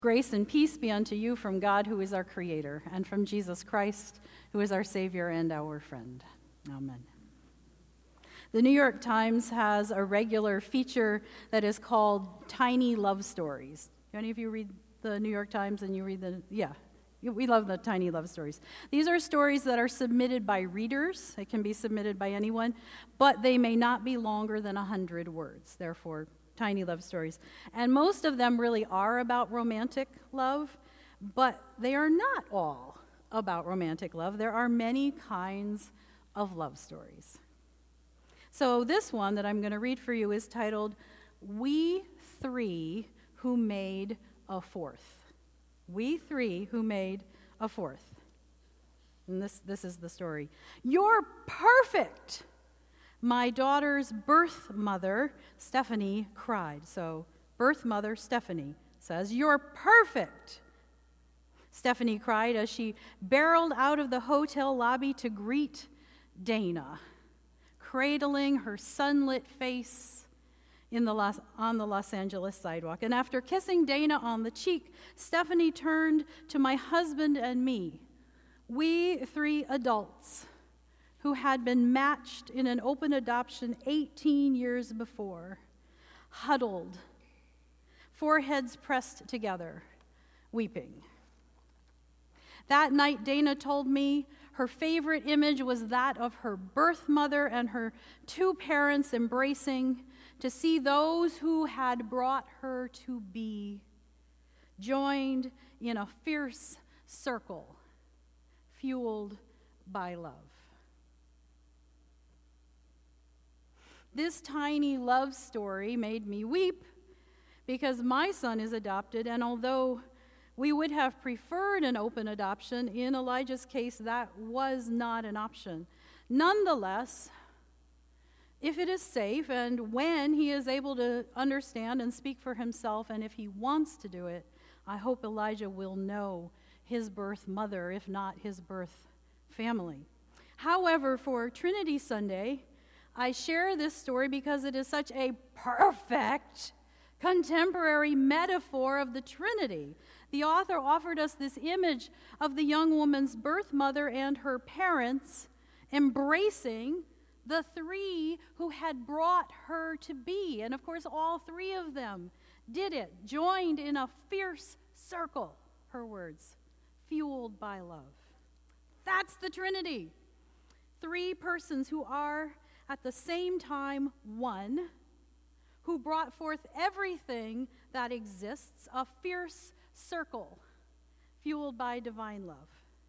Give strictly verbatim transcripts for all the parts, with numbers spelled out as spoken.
Grace and peace be unto you from God, who is our Creator, and from Jesus Christ, who is our Savior and our friend. Amen. The New York Times has a regular feature that is called Tiny Love Stories. Do any of you read the New York Times and you read the, yeah, we love the Tiny Love Stories. These are stories that are submitted by readers. It can be submitted by anyone, but they may not be longer than one hundred words, therefore Tiny Love Stories. And most of them really are about romantic love, but they are not all about romantic love. There are many kinds of love stories. So this one that I'm going to read for you is titled, We Three Who Made a Fourth. We Three Who Made a Fourth. And this, this is the story. You're perfect! My daughter's birth mother, Stephanie, cried. So, birth mother, Stephanie, says, You're perfect! Stephanie cried as she barreled out of the hotel lobby to greet Dana, cradling her sunlit face in the Los, on the Los Angeles sidewalk. And after kissing Dana on the cheek, Stephanie turned to my husband and me, we three adults who had been matched in an open adoption eighteen years before, huddled, foreheads pressed together, weeping. That night, Dana told me her favorite image was that of her birth mother and her two parents embracing to see those who had brought her to be joined in a fierce circle, fueled by love. This tiny love story made me weep because my son is adopted, and although we would have preferred an open adoption, in Elijah's case, that was not an option. Nonetheless, if it is safe and when he is able to understand and speak for himself, and if he wants to do it, I hope Elijah will know his birth mother, if not his birth family. However, for Trinity Sunday, I share this story because it is such a perfect contemporary metaphor of the Trinity. The author offered us this image of the young woman's birth mother and her parents embracing the three who had brought her to be. And of course, all three of them did it, joined in a fierce circle, her words, fueled by love. That's the Trinity. Three persons who are at the same time one, who brought forth everything that exists, a fierce circle fueled by divine love.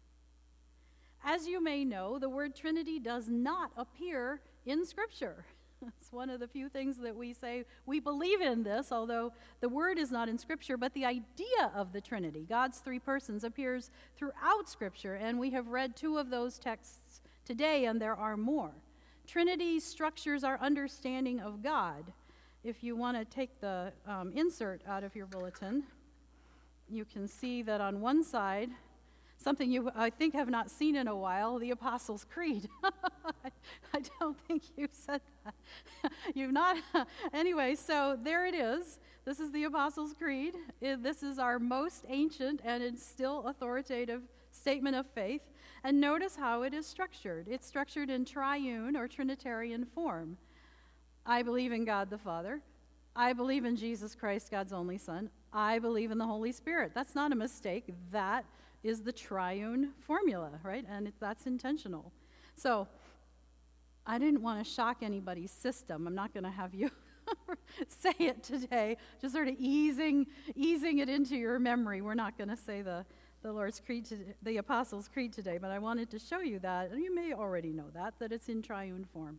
As you may know, the word Trinity does not appear in Scripture. It's one of the few things that we say we believe in this, although the word is not in Scripture, but the idea of the Trinity, God's three persons, appears throughout Scripture, and we have read two of those texts today, and there are more. Trinity structures our understanding of God. If you want to take the um, insert out of your bulletin, you can see that on one side, something you, I think, have not seen in a while, the Apostles' Creed. I don't think you've said that. You've not. Anyway, so there it is. This is the Apostles' Creed. It, this is our most ancient and it's still authoritative statement of faith. And notice how it is structured. It's structured in triune or Trinitarian form. I believe in God the Father. I believe in Jesus Christ, God's only Son. I believe in the Holy Spirit. That's not a mistake. That is the triune formula, right? And it, that's intentional. So I didn't want to shock anybody's system. I'm not going to have you say it today, just sort of easing, easing it into your memory. We're not going to say the the Lord's Creed, to, the Apostles' Creed today, but I wanted to show you that, and you may already know that, that it's in triune form.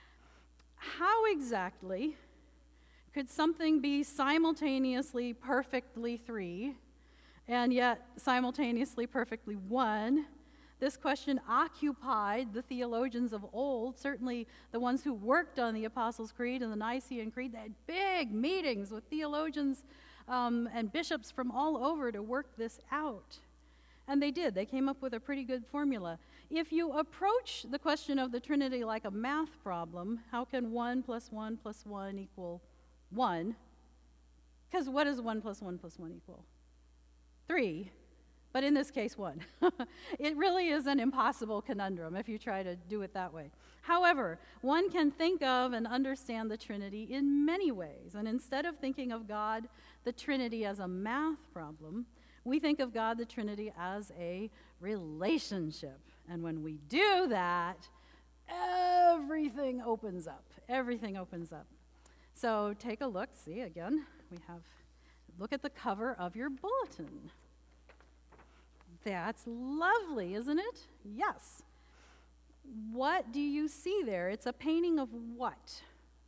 How exactly could something be simultaneously perfectly three, and yet simultaneously perfectly one? This question occupied the theologians of old, certainly the ones who worked on the Apostles' Creed and the Nicene Creed. They had big meetings with theologians um, and bishops from all over to work this out. And they did. They came up with a pretty good formula. If you approach the question of the Trinity like a math problem, how can one plus one plus one equal one? Because what does one plus one plus one equal? three, but in this case, one. It really is an impossible conundrum if you try to do it that way. However, one can think of and understand the Trinity in many ways, and instead of thinking of God, the Trinity, as a math problem, we think of God, the Trinity, as a relationship. And when we do that, everything opens up. Everything opens up. So take a look. See, again, we have, look at the cover of your bulletin. That's lovely, isn't it? Yes. What do you see there? It's a painting of what?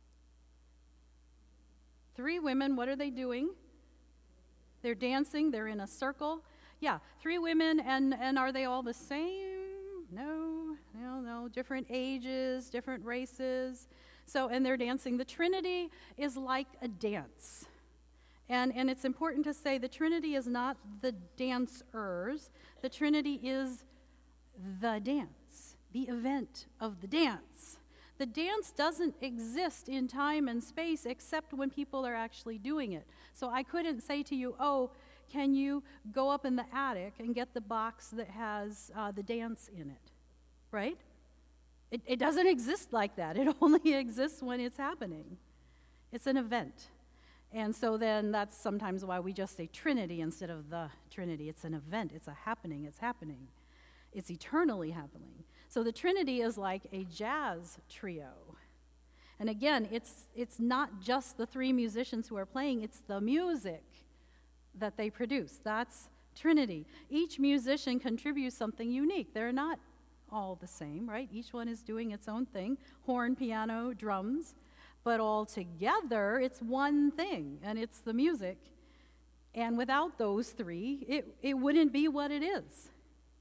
Three women, what are they doing? They're dancing, they're in a circle. Yeah, three women, and, and are they all the same? No, no, no, different ages, different races. So, and they're dancing. The Trinity is like a dance. And, and it's important to say the Trinity is not the dancers. The Trinity is the dance, the event of the dance. The dance doesn't exist in time and space except when people are actually doing it. So I couldn't say to you, oh, can you go up in the attic and get the box that has uh, the dance in it, right? It, it doesn't exist like that. It only exists when it's happening. It's an event. And so then that's sometimes why we just say Trinity instead of the Trinity. It's an event. It's a happening. It's happening. It's eternally happening. So the Trinity is like a jazz trio. And again, it's it's not just the three musicians who are playing, it's the music that they produce. That's Trinity. Each musician contributes something unique. They're not all the same, right? Each one is doing its own thing. Horn, piano, drums. But all together, it's one thing, and it's the music. And without those three, it, it wouldn't be what it is.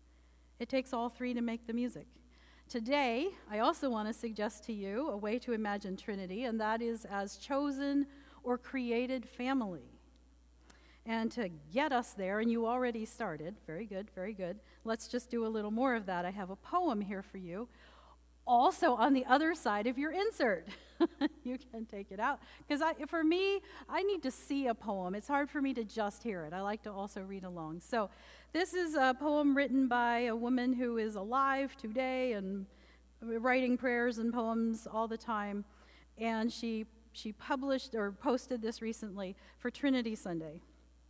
It takes all three to make the music. Today, I also want to suggest to you a way to imagine Trinity, and that is as chosen or created family. And to get us there, and you already started, very good, very good. Let's just do a little more of that. I have a poem here for you. Also on the other side of your insert. You can take it out. Because for me, I need to see a poem. It's hard for me to just hear it. I like to also read along. So this is a poem written by a woman who is alive today and writing prayers and poems all the time. And she, she published or posted this recently for Trinity Sunday.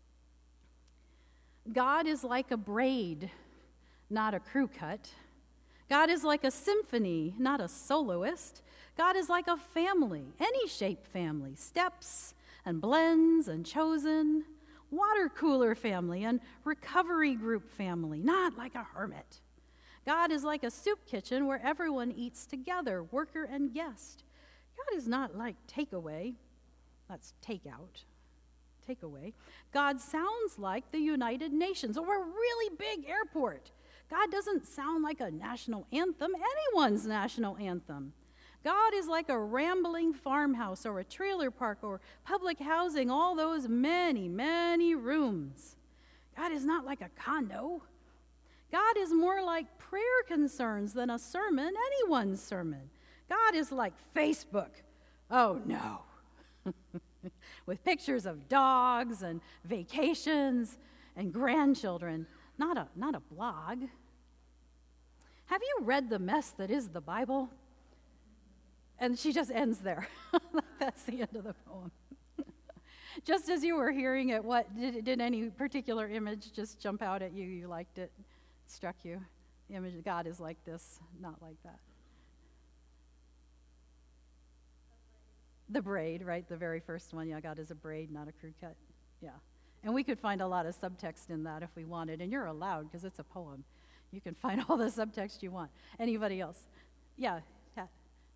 God is like a braid, not a crew cut. God is like a symphony, not a soloist. God is like a family, any shape family, steps and blends and chosen, water cooler family and recovery group family, not like a hermit. God is like a soup kitchen where everyone eats together, worker and guest. God is not like takeaway, that's takeout, takeaway. God sounds like the United Nations or a really big airport. God doesn't sound like a national anthem, anyone's national anthem. God is like a rambling farmhouse or a trailer park or public housing, all those many, many rooms. God is not like a condo. God is more like prayer concerns than a sermon, anyone's sermon. God is like Facebook. Oh, no. With pictures of dogs and vacations and grandchildren. Not a, not a blog. Have you read the mess that is the Bible? And she just ends there. That's the end of the poem. Just as you were hearing it, what did, did any particular image just jump out at you? You liked it, struck you? The image of God is like this, not like that. The braid, right? The very first one. Yeah, God is a braid, not a crew cut. Yeah. And we could find a lot of subtext in that if we wanted, and you're allowed because it's a poem. You can find all the subtext you want. Anybody else? Yeah, Kat.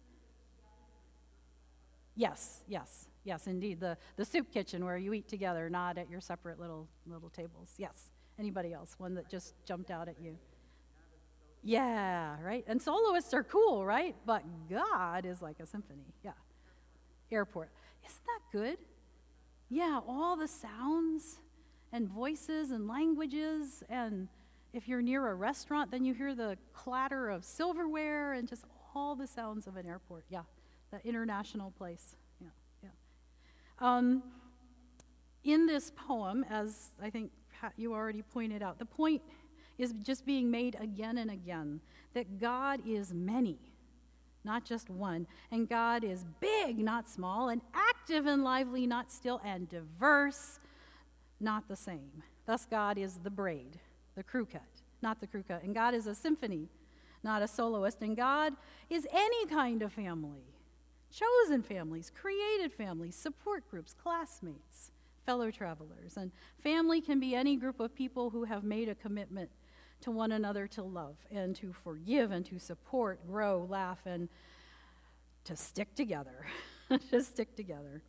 Yes, yes, yes, indeed. The the soup kitchen where you eat together, not at your separate little little tables. Yes. Anybody else? One that just jumped out at you? Yeah, right? And soloists are cool, right? But God is like a symphony. Yeah. Airport. Isn't that good? Yeah, all the sounds and voices and languages, and if you're near a restaurant, then you hear the clatter of silverware and just all the sounds of an airport. Yeah, that international place. Yeah, yeah. Um, in this poem, as I think ha- you already pointed out. The point is just being made again and again, that God is many, not just one. And God is big, not small, and active and lively, not still, and diverse, not the same. Thus, God is the braid, the crew cut, not the crew cut. And God is a symphony, not a soloist. And God is any kind of family, chosen families, created families, support groups, classmates, fellow travelers. And family can be any group of people who have made a commitment to one another to love and to forgive and to support, grow, laugh, and to stick together. to stick together.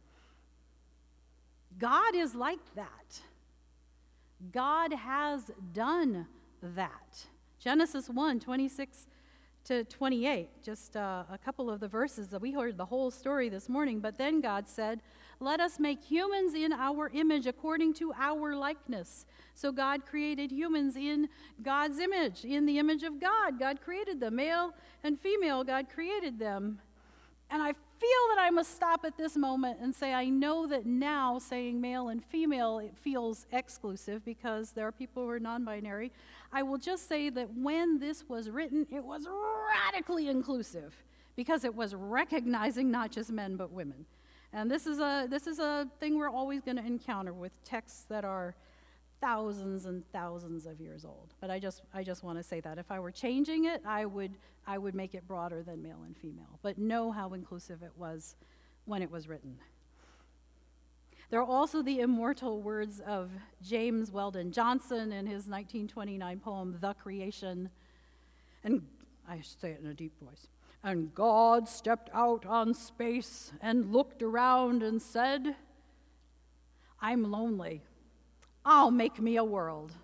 God is like that. God has done that. Genesis one, twenty-six to twenty-eight, just uh, a couple of the verses that we heard the whole story this morning. But then God said, let us make humans in our image according to our likeness. So God created humans in God's image, in the image of God. God created them, male and female, God created them. And I feel that I must stop at this moment and say, I know that now saying male and female, it feels exclusive because there are people who are non-binary. I will just say that when this was written, it was radically inclusive because it was recognizing not just men but women. And this is a this is a thing we're always going to encounter with texts that are thousands and thousands of years old. But I just I just want to say that if I were changing it, I would I would make it broader than male and female. But know how inclusive it was when it was written. There are also the immortal words of James Weldon Johnson in his nineteen twenty-nine poem, The Creation. And I should say it in a deep voice. And God stepped out on space and looked around and said, I'm lonely. I'll make me a world.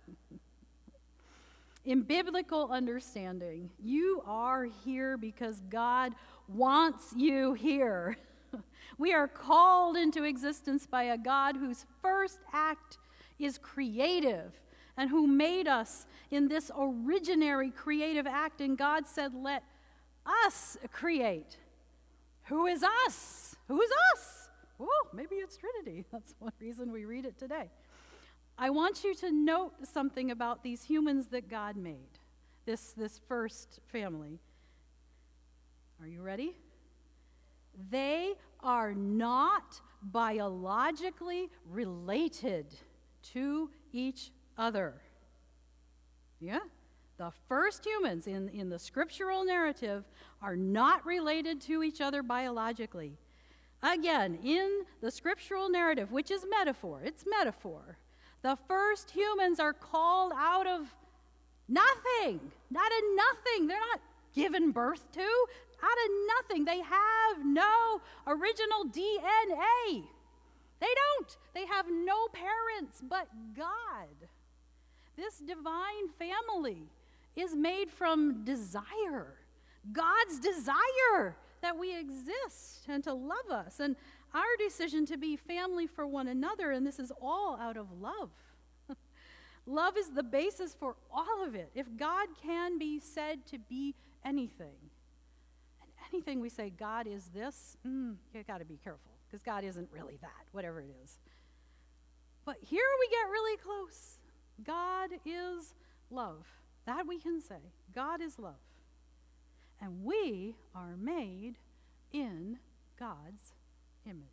In biblical understanding, you are here because God wants you here. We are called into existence by a God whose first act is creative and who made us in this originary creative act. And God said, let us create. Who is us? Who is us? Oh, maybe it's Trinity. That's one reason we read it today. I want you to note something about these humans that God made, this, this first family. Are you ready? They are not biologically related to each other. Yeah? The first humans in, in the scriptural narrative are not related to each other biologically. Again, in the scriptural narrative, which is metaphor, it's metaphor, the first humans are called out of nothing, not a nothing. They're not given birth to, out of nothing. They have no original D N A. They don't. They have no parents but God. This divine family is made from desire, God's desire that we exist and to love us, and our decision to be family for one another, and this is all out of love. Love is the basis for all of it. If God can be said to be anything, and anything we say God is this, mm, you got to be careful, because God isn't really that, whatever it is. But here we get really close. God is love. That we can say. God is love. And we are made in God's image.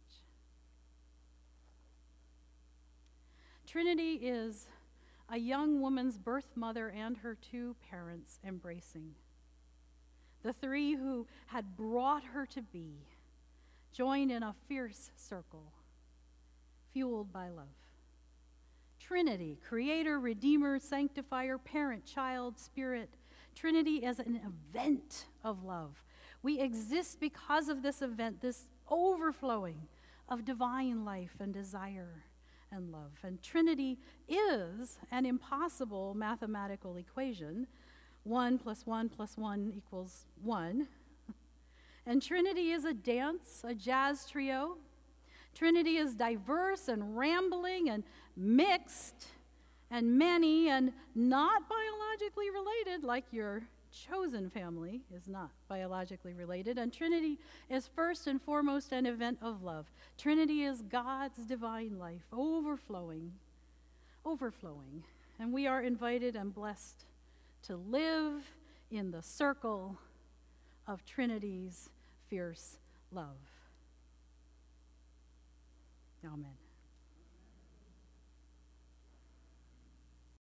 Trinity is a young woman's birth mother and her two parents embracing. The three who had brought her to be, joined in a fierce circle, fueled by love. Trinity, creator, redeemer, sanctifier, parent, child, spirit. Trinity is an event of love. We exist because of this event, this overflowing of divine life and desire and love. And Trinity is an impossible mathematical equation. One plus one plus one equals one. And Trinity is a dance, a jazz trio. Trinity is diverse and rambling and mixed and many and not biologically related, like your chosen family is not biologically related. And Trinity is first and foremost an event of love. Trinity is God's divine life, overflowing overflowing. And we are invited and blessed to live in the circle of Trinity's fierce love. Amen.